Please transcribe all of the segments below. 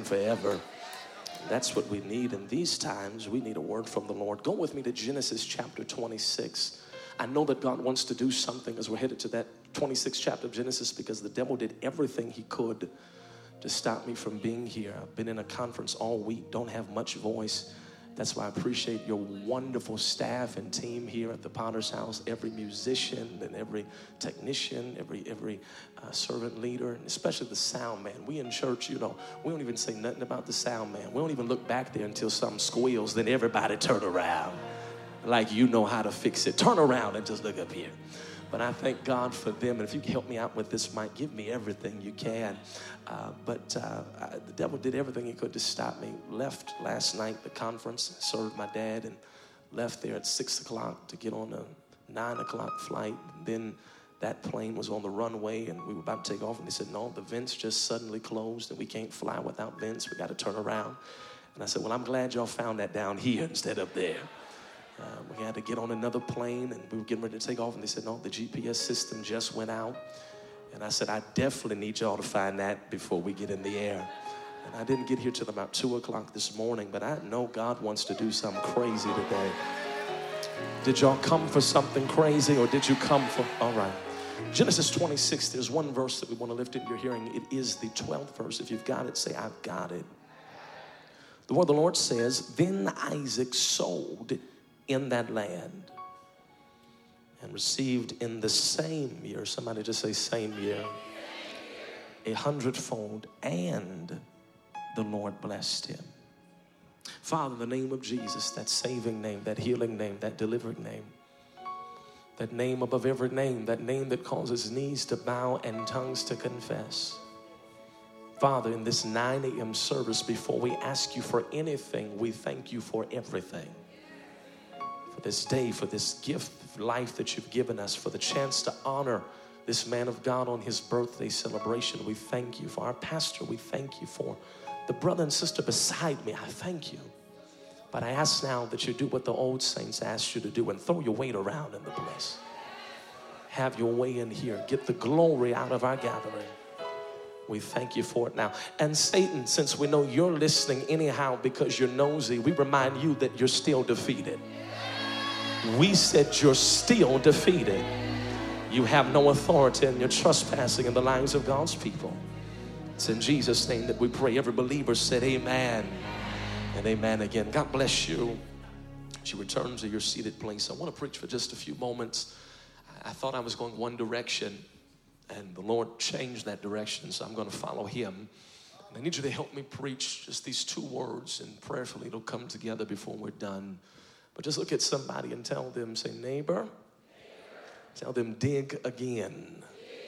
stand forever. That's what we need in these times. We need a word from the Lord. Go with me to Genesis chapter 26. I know that God wants to do something as we're headed to that 26th chapter of Genesis, because the devil did everything he could to stop me from being here. I've been in a conference all week, don't have much voice. That's why I appreciate your wonderful staff and team here at the Potter's House, every musician and every technician, every servant leader, and especially the sound man. We in church, we don't even say nothing about the sound man. We don't even look back there until something squeals, then everybody turn around like you know how to fix it. Turn around and just look up here. But I thank God for them. And if you can help me out with this mic, give me everything you can. The devil did everything he could to stop me. Left last night, the conference, served my dad, and left there at 6 o'clock to get on a 9 o'clock flight. And then that plane was on the runway, and we were about to take off. And they said, no, the vents just suddenly closed, and we can't fly without vents. We got to turn around. And I said, well, I'm glad y'all found that down here instead of there. We had to get on another plane, and we were getting ready to take off, and they said, no, the GPS system just went out. And I said, I definitely need y'all to find that before we get in the air. And I didn't get here till about 2 o'clock this morning, but I know God wants to do something crazy today. Did y'all come for something crazy, or did you come for, all right. Genesis 26, there's one verse that we want to lift in your hearing. It is the 12th verse. If you've got it, say, I've got it. The word of the Lord says, then Isaac sowed in that land and received in the same year, somebody just say same year, 100-fold, and the Lord blessed him. Father, in the name of Jesus, that saving name, that healing name, that delivering name, that name above every name, that name that causes knees to bow and tongues to confess. Father, in this 9 a.m. service, before we ask you for anything, we thank you for everything. For this day, for this gift of life that you've given us, for the chance to honor this man of God on his birthday celebration. We thank you. For our pastor, we thank you. For the brother and sister beside me, I thank you. But I ask now that you do what the old saints asked you to do and throw your weight around in the place. Have your way in here. Get the glory out of our gathering. We thank you for it now. And Satan, since we know you're listening anyhow because you're nosy, we remind you that you're still defeated. We said you're still defeated. You have no authority, and you're trespassing in the lives of God's people. It's in Jesus' name that we pray. Every believer said amen and amen again. God bless you. As you return to your seated place, I want to preach for just a few moments. I thought I was going one direction, and the Lord changed that direction, so I'm going to follow him. And I need you to help me preach just these two words, and prayerfully it'll come together before we're done. But just look at somebody and tell them, say, neighbor. Tell them, dig again.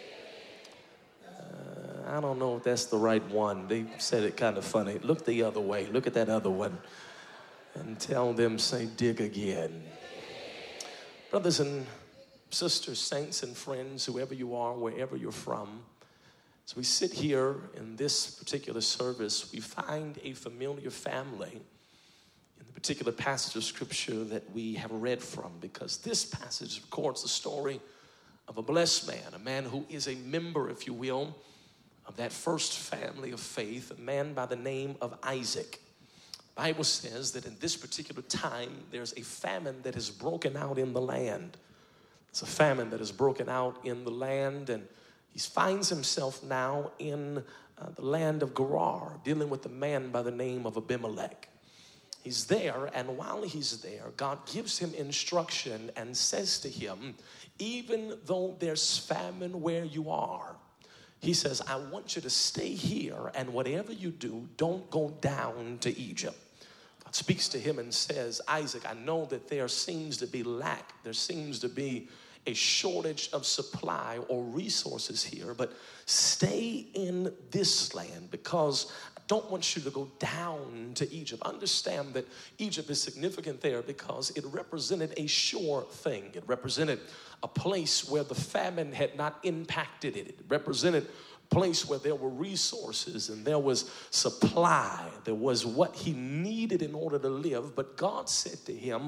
I don't know if that's the right one. They said it kind of funny. Look the other way. Look at that other one. And tell them, say, dig again. Brothers and sisters, saints and friends, whoever you are, wherever you're from, as we sit here in this particular service, we find a familiar family in the particular passage of scripture that we have read from, because this passage records the story of a blessed man, a man who is a member, if you will, of that first family of faith, a man by the name of Isaac. The Bible says that in this particular time, there's a famine that has broken out in the land. It's a famine that has broken out in the land, and he finds himself now in the land of Gerar, dealing with a man by the name of Abimelech. He's there, and while he's there, God gives him instruction and says to him, even though there's famine where you are, he says, I want you to stay here, and whatever you do, don't go down to Egypt. God speaks to him and says, Isaac, I know that there seems to be lack. There seems to be a shortage of supply or resources here, but stay in this land, because I don't want you to go down to Egypt. Understand that Egypt is significant there because it represented a sure thing. It represented a place where the famine had not impacted it. It represented a place where there were resources and there was supply. There was what he needed in order to live. But God said to him,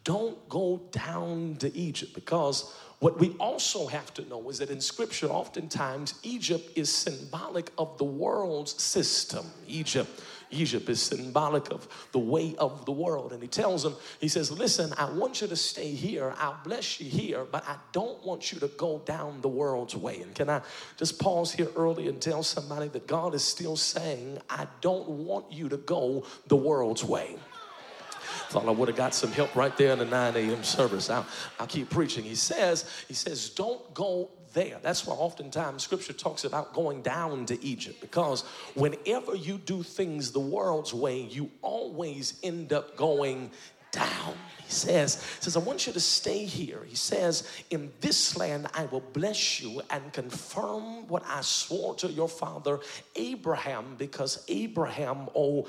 don't go down to Egypt, because what we also have to know is that in Scripture, oftentimes, Egypt is symbolic of the world's system. Egypt is symbolic of the way of the world. And he tells them, he says, listen, I want you to stay here. I'll bless you here, but I don't want you to go down the world's way. And can I just pause here early and tell somebody that God is still saying, I don't want you to go the world's way. Thought I would have got some help right there in the 9 a.m. service. I'll keep preaching. He says, don't go there. That's why oftentimes Scripture talks about going down to Egypt, because whenever you do things the world's way, you always end up going down. He says, I want you to stay here. He says, in this land I will bless you and confirm what I swore to your father Abraham, because Abraham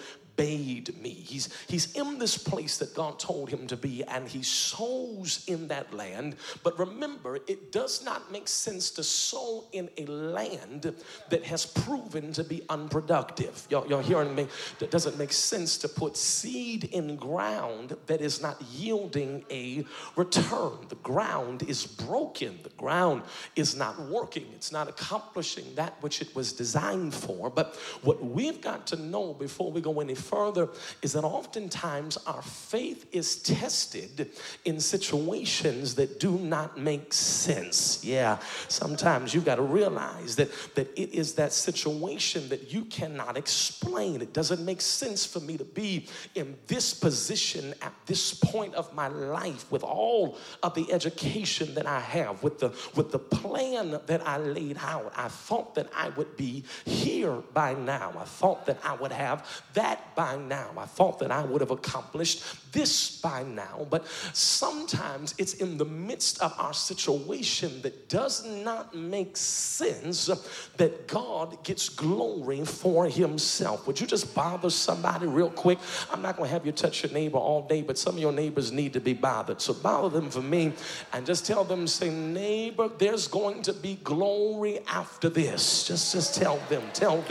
obeyed me. He's in this place that God told him to be, and he sows in that land. But remember, it does not make sense to sow in a land that has proven to be unproductive. Y'all hearing me? It doesn't make sense to put seed in ground that is not yielding a return. The ground is broken. The ground is not working. It's not accomplishing that which it was designed for. But what we've got to know before we go any further is that oftentimes our faith is tested in situations that do not make sense. Yeah, sometimes you got to realize that it is that situation that you cannot explain. It doesn't make sense for me to be in this position at this point of my life with all of the education that I have, with the plan that I laid out. I thought that I would be here by now. I thought that I would have that by now. I thought that I would have accomplished this by now. But sometimes it's in the midst of our situation that does not make sense that God gets glory for himself. Would you just bother somebody real quick? I'm not going to have you touch your neighbor all day, but some of your neighbors need to be bothered. So bother them for me and just tell them, say, neighbor, there's going to be glory after this. Just tell them.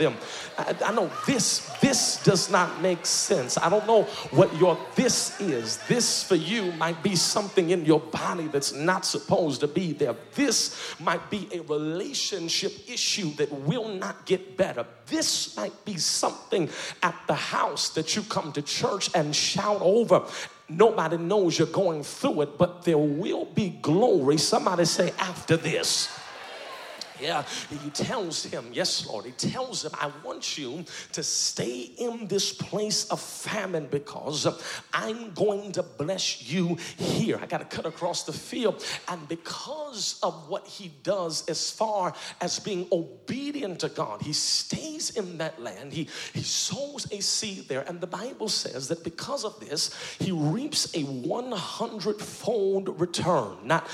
I know this does not make sense. I don't know what your this is. This for you might be something in your body that's not supposed to be there. This might be a relationship issue that will not get better. This might be something at the house that you come to church and shout over. Nobody knows you're going through it, but there will be glory. Somebody say, after this. Yeah, he tells him, yes, Lord, he tells him, I want you to stay in this place of famine because I'm going to bless you here. I got to cut across the field. And because of what he does as far as being obedient to God, he stays in that land. He sows a seed there. And the Bible says that because of this, he reaps a 100-fold return, not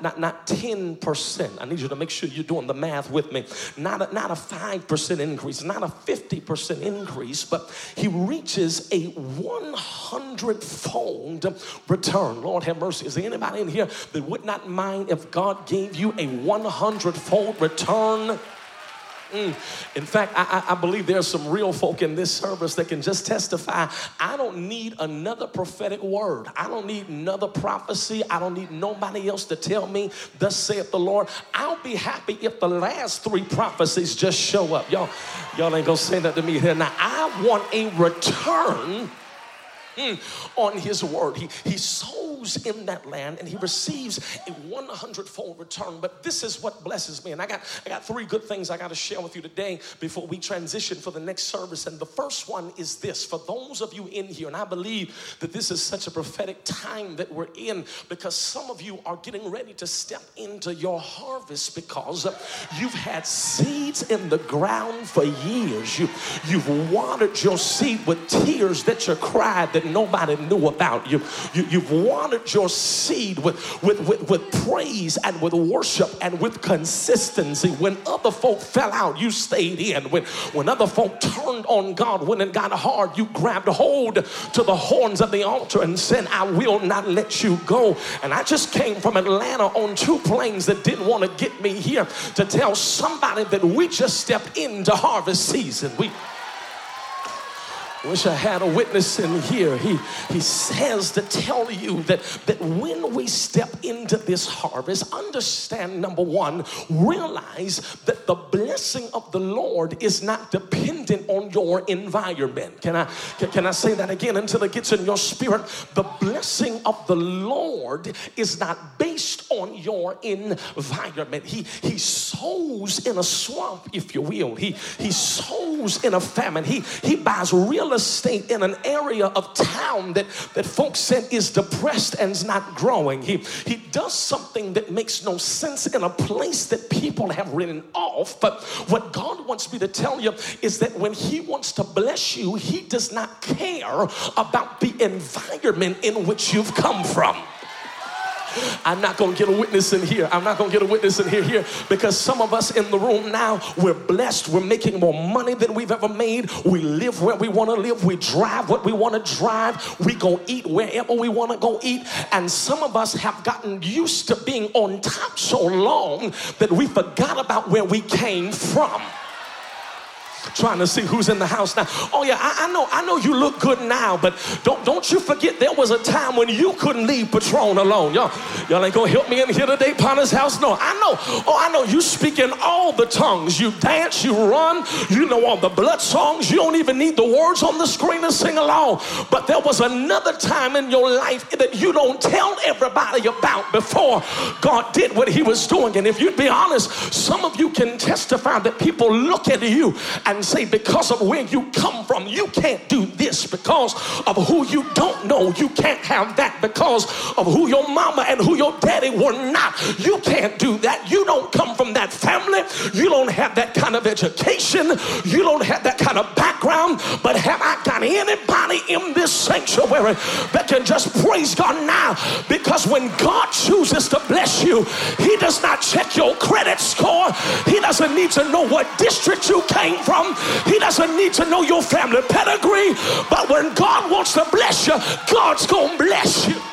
10%. I need you to make sure you're doing the math with me. Not a 5% increase, not a 50% increase, but he reaches a 100-fold return. Lord have mercy. Is there anybody in here that would not mind if God gave you a 100-fold return? In fact, I believe there's some real folk in this service that can just testify. I don't need another prophetic word. I don't need another prophecy. I don't need nobody else to tell me, thus saith the Lord. I'll be happy if the last 3 prophecies just show up. Y'all ain't gonna say that to me here. Now, I want a return on his word. He sows in that land and he receives a 100-fold return. But this is what blesses me. And I got 3 good things I got to share with you today before we transition for the next service. And the first one is this. For those of you in here, and I believe that this is such a prophetic time that we're in, because some of you are getting ready to step into your harvest because you've had seeds in the ground for years. You've watered your seed with tears that you cried that nobody knew about. You've watered your seed with praise and with worship and with consistency. When other folk fell out, you stayed in. When other folk turned on God, when it got hard, you grabbed hold to the horns of the altar and said, I will not let you go. And I just came from Atlanta on 2 planes that didn't want to get me here to tell somebody that we just stepped into harvest season. Wish I had a witness in here. He says to tell you that when we step into this harvest, understand, number one, realize that the blessing of the Lord is not dependent on your environment. Can I say that again until it gets in your spirit? The blessing of the Lord is not based on your environment. He sows in a swamp, if you will. He sows in a famine. He buys real estate in an area of town that folks said is depressed and is not growing. He does something that makes no sense in a place that people have written off. But what God wants me to tell you is that when he wants to bless you, he does not care about the environment in which you've come from. I'm not going to get a witness in here. I'm not going to get a witness in here because some of us in the room now, we're blessed. We're making more money than we've ever made. We live where we want to live. We drive what we want to drive. We go eat wherever we want to go eat. And some of us have gotten used to being on top so long that we forgot about where we came from. Trying to see who's in the house now. Oh yeah, I know you look good now, but don't you forget there was a time when you couldn't leave Patron alone. Y'all ain't gonna help me in here today, Potter's house. No, I know you speak in all the tongues. You dance, you run, you know all the blood songs. You don't even need the words on the screen to sing along. But there was another time in your life that you don't tell everybody about before God did what he was doing. And if you'd be honest, some of you can testify that people look at you and say, because of where you come from, you can't do this. Because of who you don't know, you can't have that. Because of who your mama and who your daddy were not, you can't do that. You don't come from that family. You don't have that kind of education. You don't have that kind of background. But have I got anybody in this sanctuary that can just praise God now? Because when God chooses to bless you, he does not check your credit score. He doesn't need to know what district you came from. He doesn't need to know your family pedigree. But when God wants to bless you, God's gonna bless you.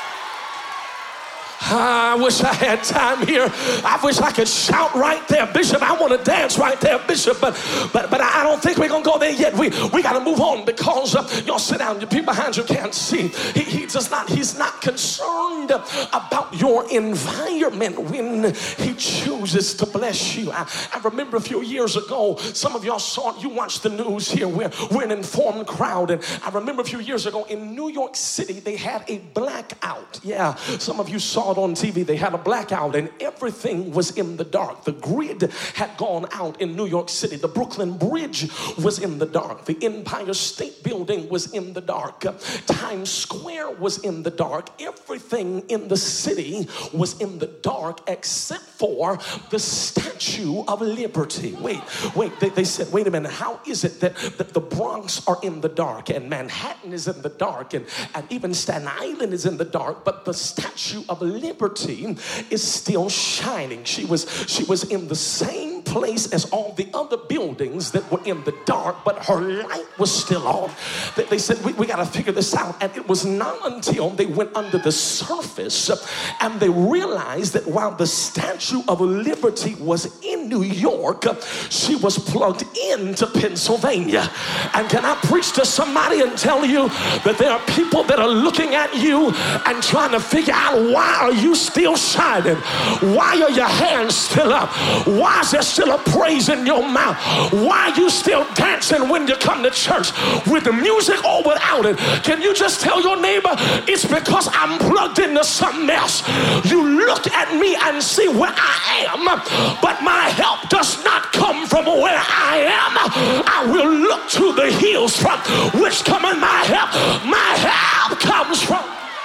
I wish I had time here. I wish I could shout right there, Bishop. I want to dance right there, Bishop. But I don't think we're gonna go there yet. We got to move on because y'all sit down. The people behind you can't see. He's not concerned about your environment when he chooses to bless you. I remember a few years ago, some of y'all saw it. You watched the news here. We're an informed crowd, and I remember a few years ago in New York City they had a blackout. Yeah, some of you saw on TV. They had a blackout and everything was in the dark. The grid had gone out in New York City. The Brooklyn Bridge was in the dark. The Empire State Building was in the dark. Times Square was in the dark. Everything in the city was in the dark except for the Statue of Liberty. Wait, they said, wait a minute, how is it that the Bronx are in the dark and Manhattan is in the dark and even Staten Island is in the dark, but the Statue of Liberty is still shining? She was in the same place as all the other buildings that were in the dark, but her light was still on. They said, we got to figure this out. And it was not until they went under the surface and they realized that while the Statue of Liberty was in New York, she was plugged into Pennsylvania. And can I preach to somebody and tell you that there are people that are looking at you and trying to figure out, why are you still shining? Why are your hands still up? Why is there still a praise in your mouth? Why are you still dancing when you come to church, with the music or without it? Can you just tell your neighbor, it's because I'm plugged into something else. You look at me and see where I am, but my help does not come from where I am. I will look to the hills from which cometh my help. My help comes from.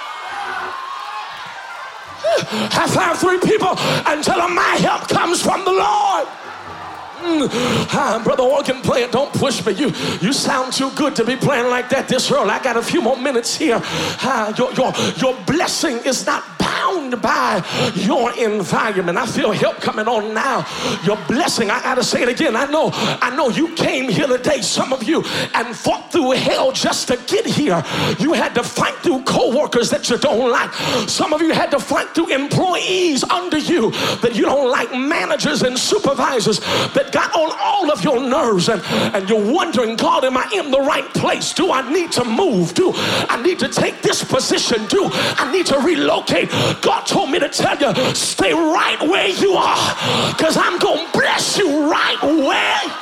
High five 3 people and tell them, my help comes from the Lord. Brother Organ, play it. Don't push me. You sound too good to be playing like that this early. I got a few more minutes here. Your blessing is not bound bound by your environment. I feel help coming on now. Your blessing, I gotta say it again. I know you came here today, some of you, and fought through hell just to get here. You had to fight through co-workers that you don't like. Some of you had to fight through employees under you that you don't like, managers and supervisors that got on all of your nerves, and you're wondering, God, am I in the right place? Do I need to move? Do I need to take this position? Do I need to relocate? God told me to tell you, stay right where you are, because I'm going to bless you right where.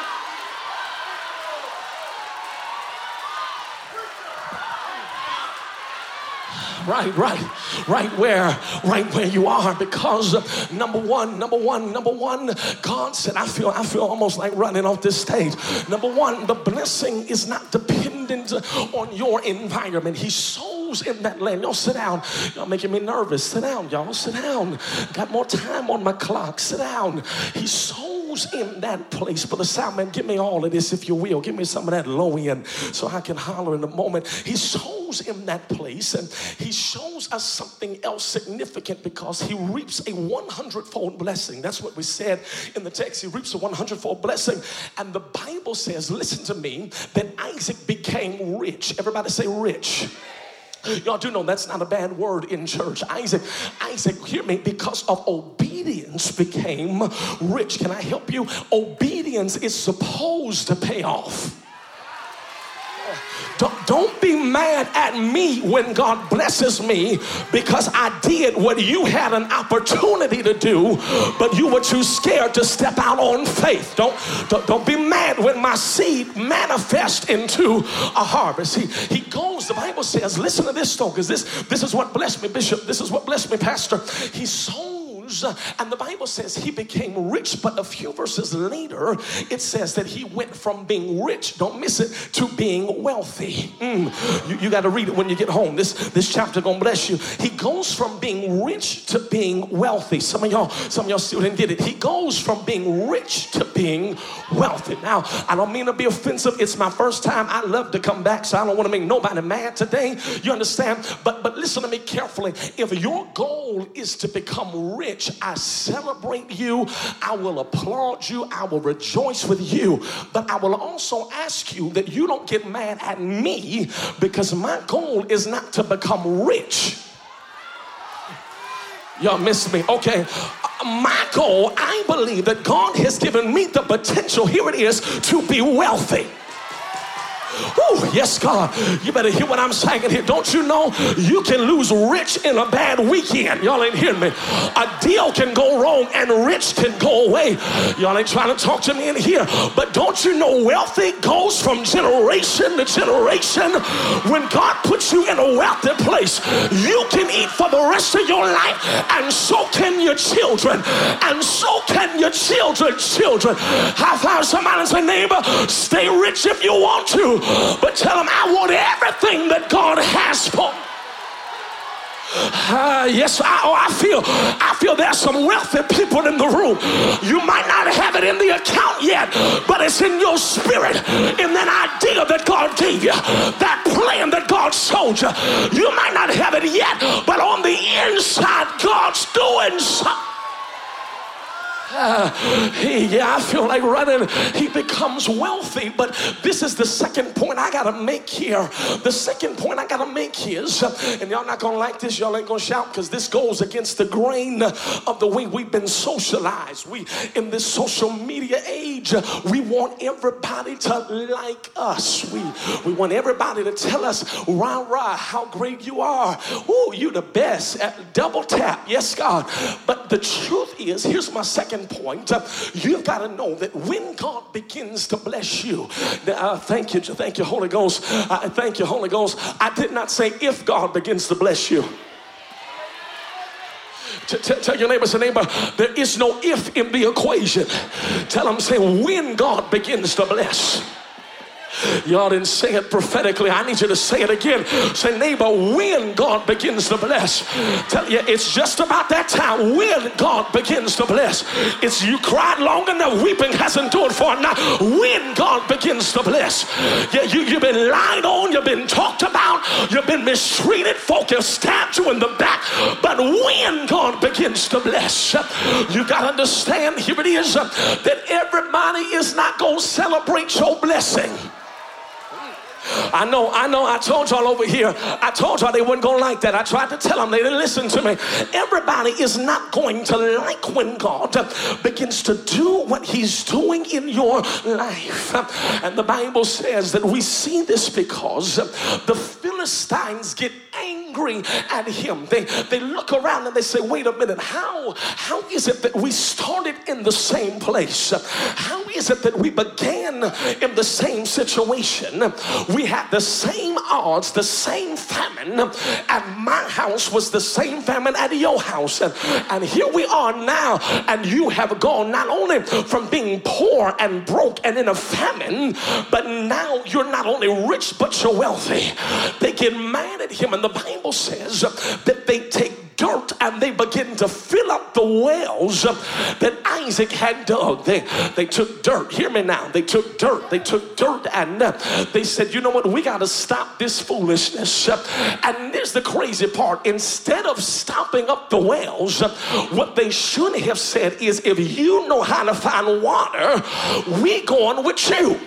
Right where you are, because number one, God said, I feel almost like running off this stage. Number one, the blessing is not dependent on your environment. He sows in that land. Y'all sit down. Y'all making me nervous. Sit down, y'all. Sit down. Got more time on my clock. Sit down. He sows in that place. But the sound man, give me all of this if you will. Give me some of that low end so I can holler in a moment. He sows in that place, and he shows us something else significant, because he reaps a 100-fold blessing. That's what we said in the text. He reaps a 100-fold blessing. And the Bible says, listen to me, that Isaac became rich. Everybody say rich. Y'all do know that's not a bad word in church. Isaac, hear me, because of obedience became rich. Can I help you? Obedience is supposed to pay off. Don't be mad at me when God blesses me because I did what you had an opportunity to do, but you were too scared to step out on faith. Don't be mad when my seed manifests into a harvest. He goes, the Bible says, listen to this though, because this is what blessed me, Bishop. This is what blessed me, Pastor. He sows, and the Bible says he became rich, but a few verses later, it says that he went from being rich, don't miss it, to being wealthy. You got to read it when you get home. This chapter gonna bless you. He goes from being rich to being wealthy. Some of y'all still didn't get it. He goes from being rich to being wealthy. Now, I don't mean to be offensive. It's my first time. I love to come back, so I don't want to make nobody mad today. You understand? But listen to me carefully. If your goal is to become rich, I celebrate you. I will applaud you. I will rejoice with you. But I will also ask you that you don't get mad at me, because my goal is not to become rich. Y'all missed me. Okay. My goal, I believe that God has given me the potential, here it is, to be wealthy. Oh, yes, God. You better hear what I'm saying here. Don't you know you can lose rich in a bad weekend? Y'all ain't hearing me. A deal can go wrong and rich can go away. Y'all ain't trying to talk to me in here. But don't you know wealthy goes from generation to generation? When God puts you in a wealthy place, you can eat for the rest of your life, and so can your children, and so can your children's children. High five somebody and say, neighbor, stay rich if you want to, but tell them I want everything that God has for me. Yes, I feel there's some wealthy people in the room. You might not have it in the account yet, but it's in your spirit, in that idea that God gave you, that plan that God showed you. You might not have it yet, but on the inside, God's doing something. I feel like running. He becomes wealthy. But this is the second point I gotta make here. The second point I gotta make is, and y'all not gonna like this, y'all ain't gonna shout, because this goes against the grain of the way we've been socialized. We, in this social media age, we want everybody to like us. We want everybody to tell us, rah, rah, how great you are. Ooh, you the best. Double tap. Yes, God. But the truth is, here's my second point. You've got to know that when God begins to bless you, thank you, Holy Ghost. Thank you, Holy Ghost. I did not say if God begins to bless you. Tell your neighbor, say, neighbor, there is no if in the equation. Tell them, say, when God begins to bless. Y'all didn't say it prophetically. I need you to say it again. Say, neighbor, when God begins to bless. Tell you, it's just about that time when God begins to bless. It's you cried long enough, weeping has endured for now. When God begins to bless. Yeah, you've been lied on, on, you've been talked about, you've been mistreated, folk have stabbed you in the back. But when God begins to bless, you got to understand, here it is, that everybody is not going to celebrate your blessing. I know, I told y'all over here, I told y'all they weren't going to like that. I tried to tell them, they didn't listen to me. Everybody is not going to like when God begins to do what he's doing in your life. And the Bible says that we see this because the Philistines get angry at him. They look around and they say, wait a minute, how is it that we started in the same place? How is it that we began in the same situation? We had the same odds, the same famine at my house was the same famine at your house. And here we are now, and you have gone not only from being poor and broke and in a famine, but now you're not only rich, but you're wealthy. They get mad at him, and the Bible says that they take dirt and they begin to fill up the wells that Isaac had dug. They took dirt. Hear me now. They took dirt and they said, you know what? We got to stop this foolishness. And here's the crazy part. Instead of stopping up the wells, what they should have said is, if you know how to find water, we going with you.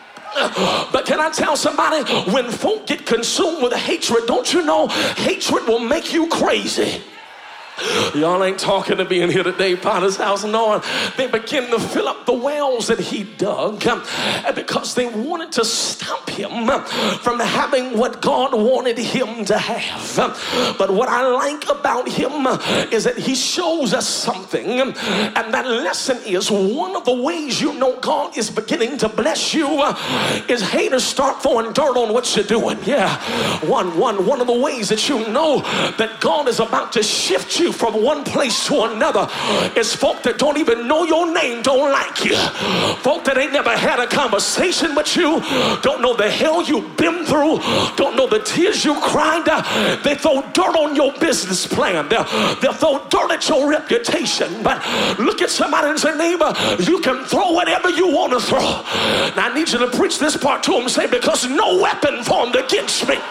But can I tell somebody, when folk get consumed with hatred, don't you know hatred will make you crazy? Y'all ain't talking to me in here today, Potter's house. No, they begin to fill up the wells that he dug because they wanted to stop him from having what God wanted him to have. But what I like about him is that he shows us something, and that lesson is one of the ways you know God is beginning to bless you is haters start throwing dirt on what you're doing. Yeah, one of the ways that you know that God is about to shift you from one place to another is folk that don't even know your name don't like you. Folk that ain't never had a conversation with you, don't know the hell you've been through, don't know the tears you cried. They throw dirt on your business plan. They'll throw dirt at your reputation. But look at somebody and say, neighbor, you can throw whatever you want to throw. Now I need you to preach this part to them. Say, because no weapon formed against me.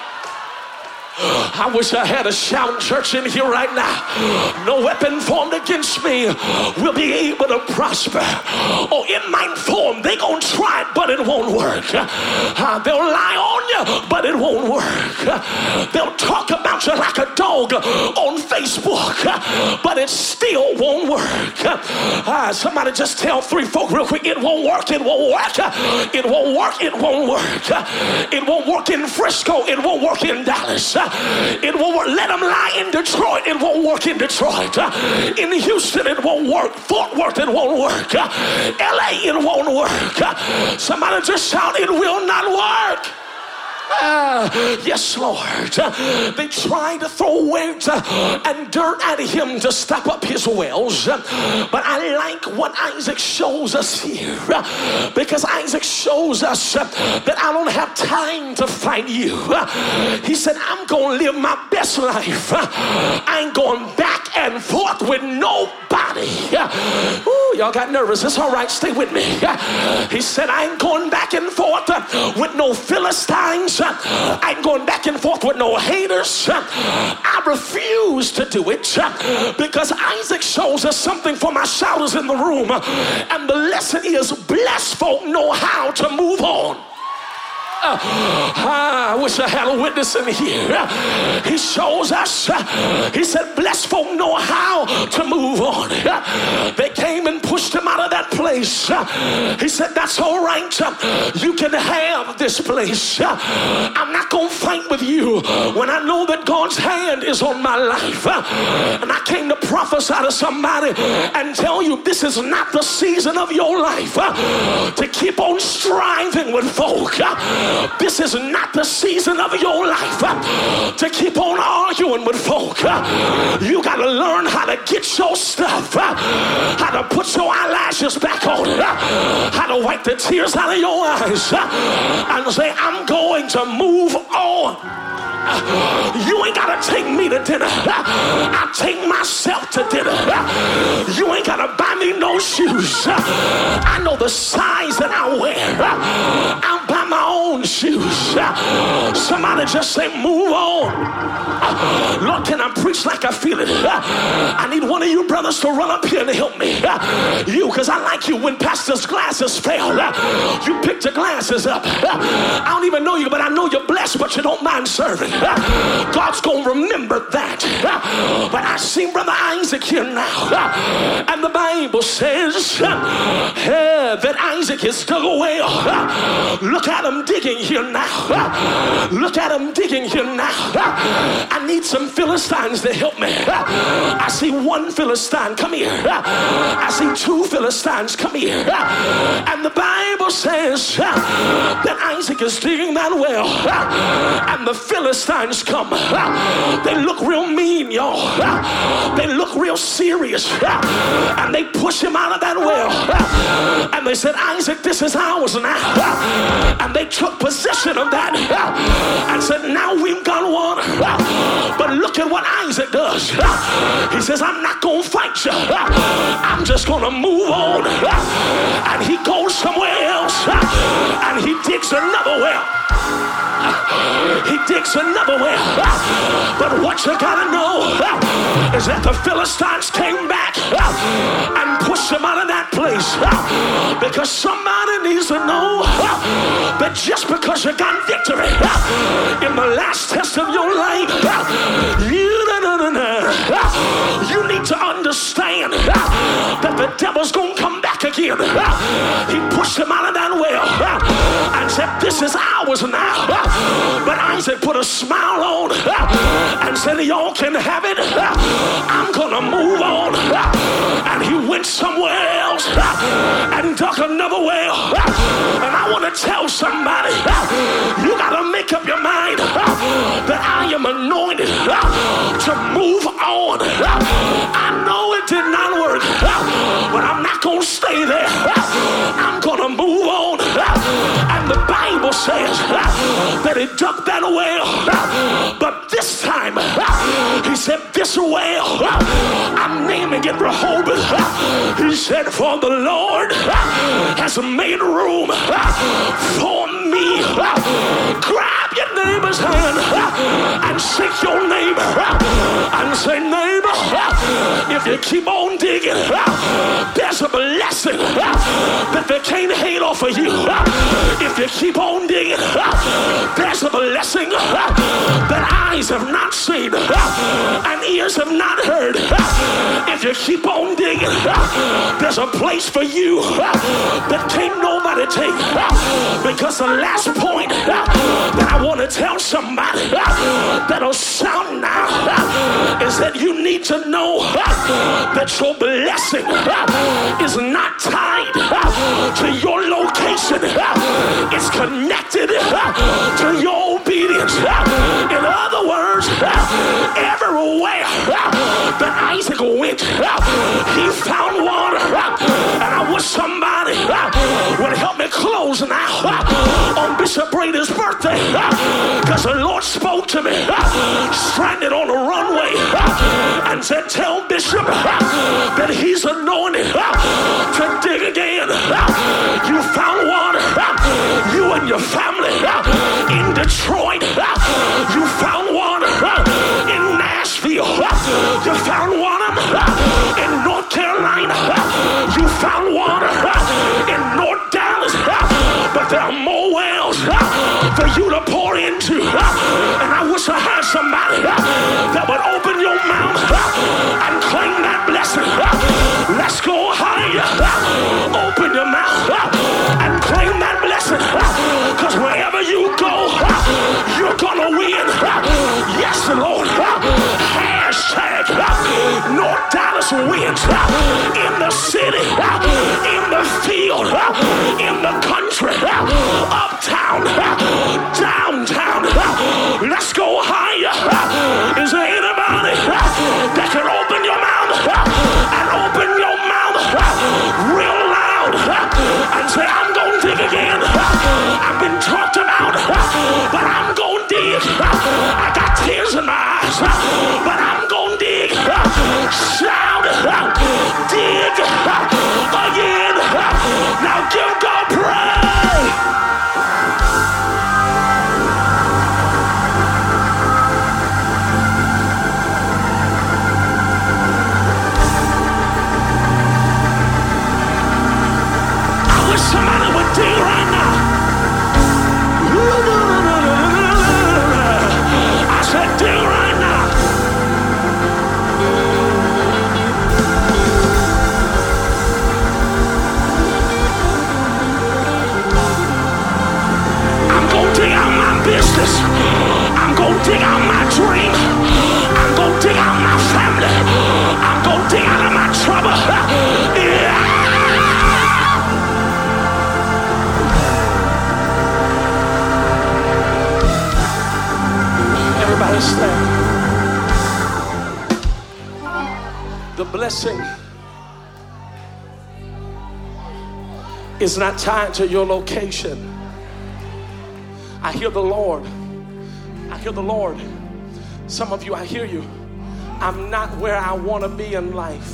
I wish I had a shouting church in here right now. No weapon formed against me will be able to prosper. Oh, it might form. They gonna try it, but it won't work. They'll lie on you, but it won't work. They'll talk about you like a dog on Facebook, but it still won't work. Somebody just tell 3 folk real quick, it won't work, it won't work. It won't work, it won't work. It won't work in Frisco, it won't work in Dallas. It won't work. Let them lie in Detroit. It won't work in Detroit. In Houston, it won't work. Fort Worth, it won't work. LA, it won't work. Somebody just shout, it will not work. Yes, Lord. They tried to throw weights and dirt at him to stop up his wells. But I like what Isaac shows us here, because Isaac shows us that I don't have time to fight you. He said, I'm going to live my best life. I ain't going back and forth with nobody. Ooh, y'all got nervous. It's all right. Stay with me. He said, I ain't going back and forth with no Philistines. I ain't going back and forth with no haters. I refuse to do it because Isaac shows us something for my shouters in the room. And the lesson is, blessed folk know how to move on. I wish I had a witness in here. He shows us, he said, blessed folk know how to move on. They came and pushed him out of that place. He said, that's all right. You can have this place. I'm not going to fight with you when I know that God's hand is on my life. And I came to prophesy to somebody and tell you, this is not the season of your life to keep on striving with folk. This is not the season of your life to keep on arguing with folk. You got to learn how to get your stuff, how to put your eyelashes back on, how to wipe the tears out of your eyes, and say, I'm going to move on. You ain't gotta take me to dinner. I take myself to dinner. You ain't gotta buy me no shoes. I know the size that I wear. I'll buy my own shoes. Somebody just say, move on. Lord, can I preach like I feel it? I need one of you brothers to run up here and help me. You, because I like you when pastor's glasses fail. You pick the glasses up. I don't even know you, but I know you're blessed, but you don't mind serving. God's going to remember that. But I see Brother Isaac here now. And the Bible says that Isaac is dug a well. Look at him digging here now. Look at him digging here now. I need some Philistines to help me. I see one Philistine, come here. I see two Philistines, come here. And the Bible says that Isaac is digging that well. And the Philistines come. They look real mean, y'all. They look real serious. And they push him out of that well. And they said, Isaac, this is ours now. And they took possession of that and said, now we've got water. But look at what Isaac does. He says, I'm not going to fight you. I'm just going to move on. And he goes somewhere else. And he digs another well. He digs another well. But what you gotta know is that the Philistines came back and pushed him out of that place. Because somebody needs to know that just because you got victory in the last test of your life, you need to understand that the devil's gonna come back again. He pushed him out of that well and said, this is ours now. But Isaac put a smile on and said, y'all can have it. I'm gonna move on. And he went somewhere else and dug another well. And I want to tell somebody, you gotta make up your mind that I am anointed to move on. I know it did not work, but I'm not gonna stay there. I'm gonna move on. And the Bible says that he dug that well, but this time he said, this well, I'm naming it Rehoboth. He said, for the Lord has made room for me. Grab your neighbor's hand and shake your neighbor and say, neighbor, if you keep on digging, there's a blessing that they can't hate off of you. If you keep on digging, there's a blessing that eyes have not seen and ears have not heard. If you keep on digging, there's a place for you that can't nobody take. Because the last point that I want to tell somebody that'll sound now is that you need to know that your blessing is not tied to your location. It's connected to your obedience. In other words, everywhere that Isaac went, he found water. And I wish somebody would help me close now on Bishop Brady's birthday, because the Lord spoke to me stranded on the runway and said, tell Bishop that he's anointed to dig again. You found water, you and your family in Detroit. You found water in Nashville. You found water in North Carolina. You found water in North Dallas. But there are more wells for you to pour into. And I wish I had somebody that would open your mouth and claim that blessing. Let's go higher. Open your mouth and claim that blessing. Because wherever you go, you're gonna win. Yes, Lord. Hashtag North Dallas wins. In the city, in the field, in the country, uptown, downtown. Let's go higher. Is there anybody that can open your mouth and open your mouth real loud and say, I'm gonna dig again. I've been talked about, but I'm gonna dig. I got tears in my eyes, but I'm gonna dig. Shout, dig again. Now give God praise. Somebody would dig right now. I said dig right now. I'm gonna dig out my business. I'm gonna dig out my dream. I'm gonna dig out my family. I'm gonna dig out of my trouble. Yeah. Everybody stand. The blessing is not tied to your location. I hear the Lord. I hear the Lord. Some of you, I hear you. I'm not where I want to be in life.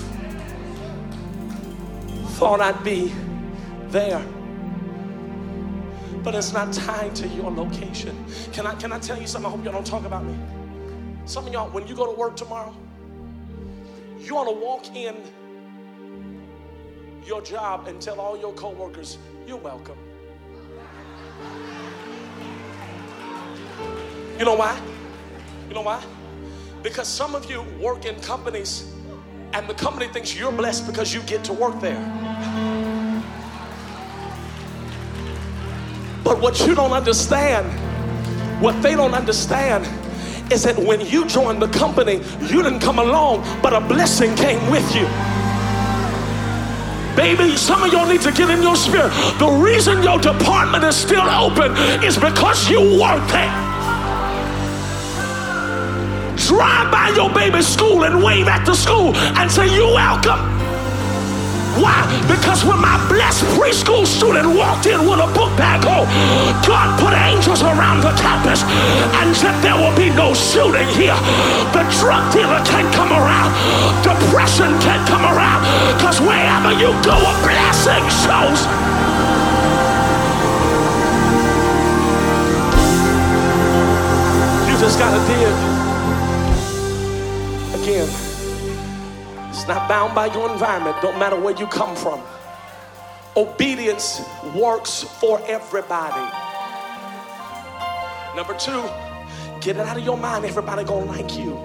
Thought I'd be there. But it's not tied to your location. Can I tell you something? I hope y'all don't talk about me. Some of y'all, when you go to work tomorrow, you ought to walk in your job and tell all your coworkers, you're welcome. You know why? You know why? Because some of you work in companies and the company thinks you're blessed because you get to work there. But what you don't understand, what they don't understand, is that when you joined the company, you didn't come along, but a blessing came with you. Baby, some of y'all need to get in your spirit. The reason your department is still open is because you work there. Drive by your baby's school and wave at the school and say, you're welcome. Why? Because when my blessed preschool student walked in with a book bag home, God put angels around the campus and said there will be no shooting here. The drug dealer can't come around. Depression can't come around. Because wherever you go, a blessing shows. You just gotta dig. Again. It's not bound by your environment. Don't matter where you come from. Obedience works for everybody. Number two, get it out of your mind. Everybody gonna like you.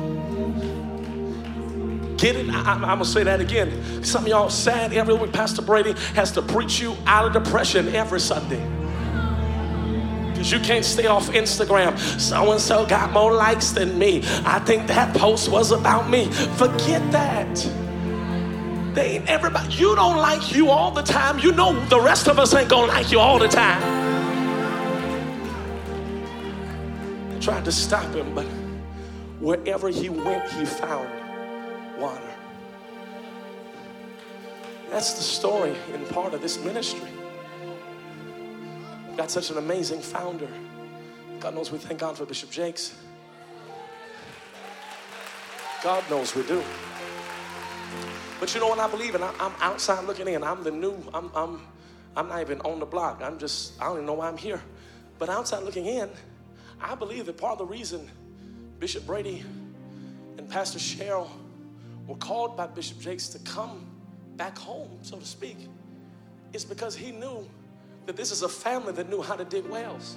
Get it. I'm gonna say that again. Some of y'all sad every week. Pastor Brady has to preach you out of depression every Sunday. Because you can't stay off Instagram. So-and-so got more likes than me. I think that post was about me. Forget that. They ain't everybody. You don't like you all the time. You know the rest of us ain't gonna like you all the time. I tried to stop him, but wherever he went, he found water. That's the story in part of this ministry. Got such an amazing founder. God knows we thank God for Bishop Jakes. God knows we do. But you know what I believe in? I'm outside looking in. I'm the new, I'm not even on the block. I don't even know why I'm here. But outside looking in, I believe that part of the reason Bishop Brady and Pastor Cheryl were called by Bishop Jakes to come back home, so to speak, is because he knew that this is a family that knew how to dig wells.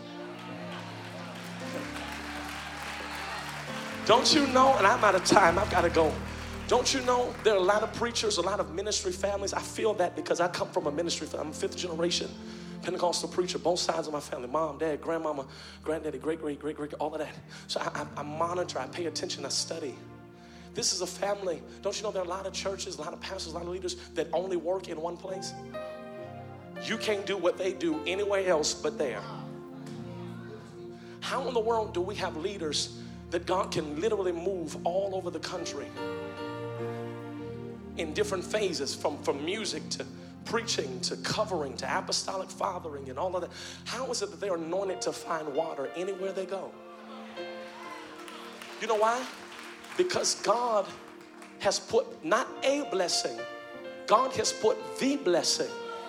Don't you know, and I'm out of time, I've got to go. Don't you know there are a lot of preachers, a lot of ministry families. I feel that because I come from a ministry family. I'm a fifth generation Pentecostal preacher, both sides of my family, mom, dad, grandmama, granddaddy, great, all of that. So I monitor, I pay attention, I study. This is a family. Don't you know there are a lot of churches, a lot of pastors, a lot of leaders that only work in one place? You can't do what they do anywhere else but there. How in the world do we have leaders that God can literally move all over the country in different phases, from music preaching to covering to apostolic fathering and all of that, how is it that they're anointed to find water anywhere they go? You know why? Because God has put not a blessing, God has put the blessing.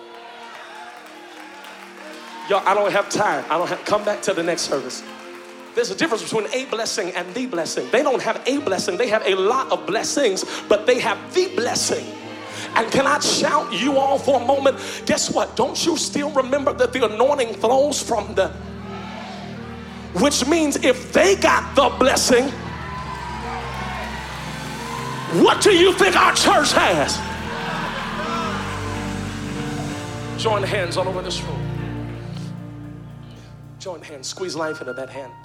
Y'all, I don't have time. Come back to the next service. There's a difference between a blessing and the blessing. They don't have a blessing. They have a lot of blessings, but they have the blessing. And can I shout you all for a moment? Guess what? Don't you still remember that the anointing flows from the, which means if they got the blessing, what do you think our church has? Join hands all over this room. Join hands. Squeeze life into that hand.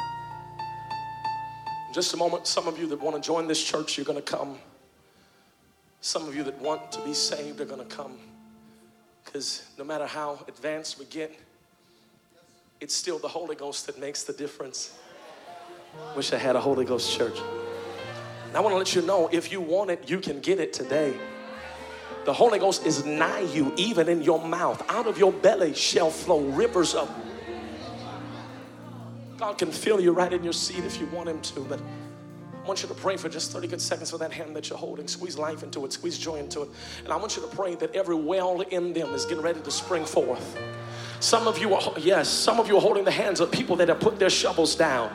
In just a moment, some of you that want to join this church, you're going to come. Some of you that want to be saved are going to come. Because no matter how advanced we get, it's still the Holy Ghost that makes the difference. Wish I had a Holy Ghost church. And I want to let you know, if you want it, you can get it today. The Holy Ghost is nigh you, even in your mouth. Out of your belly shall flow rivers of. God can fill you right in your seat if you want him to, but I want you to pray for just 30 good seconds for that hand that you're holding. Squeeze life into it, squeeze joy into it. And I want you to pray that every well in them is getting ready to spring forth. Some of you are holding the hands of people that have put their shovels down.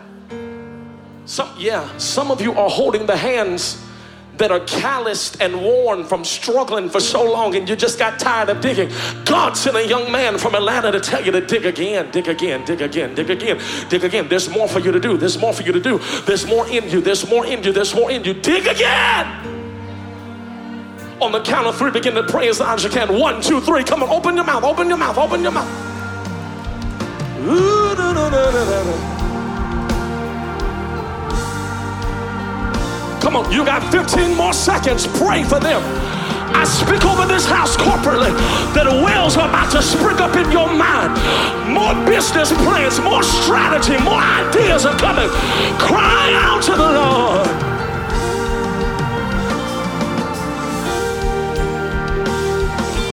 Some of you are holding the hands that are calloused and worn from struggling for so long, and you just got tired of digging. God sent a young man from Atlanta to tell you to dig again, dig again, dig again, dig again, dig again. There's more for you to do. There's more for you to do. There's more in you. There's more in you. There's more in you. Dig again. On the count of 3, begin to pray as loud as you can. 1, 2, 3. Come on, open your mouth. Open your mouth. Open your mouth. Ooh, no, no, no, no, no. Come on, you got 15 more seconds. Pray for them. I speak over this house corporately that wells are about to spring up in your mind. More business plans, more strategy, more ideas are coming. Cry out to the Lord.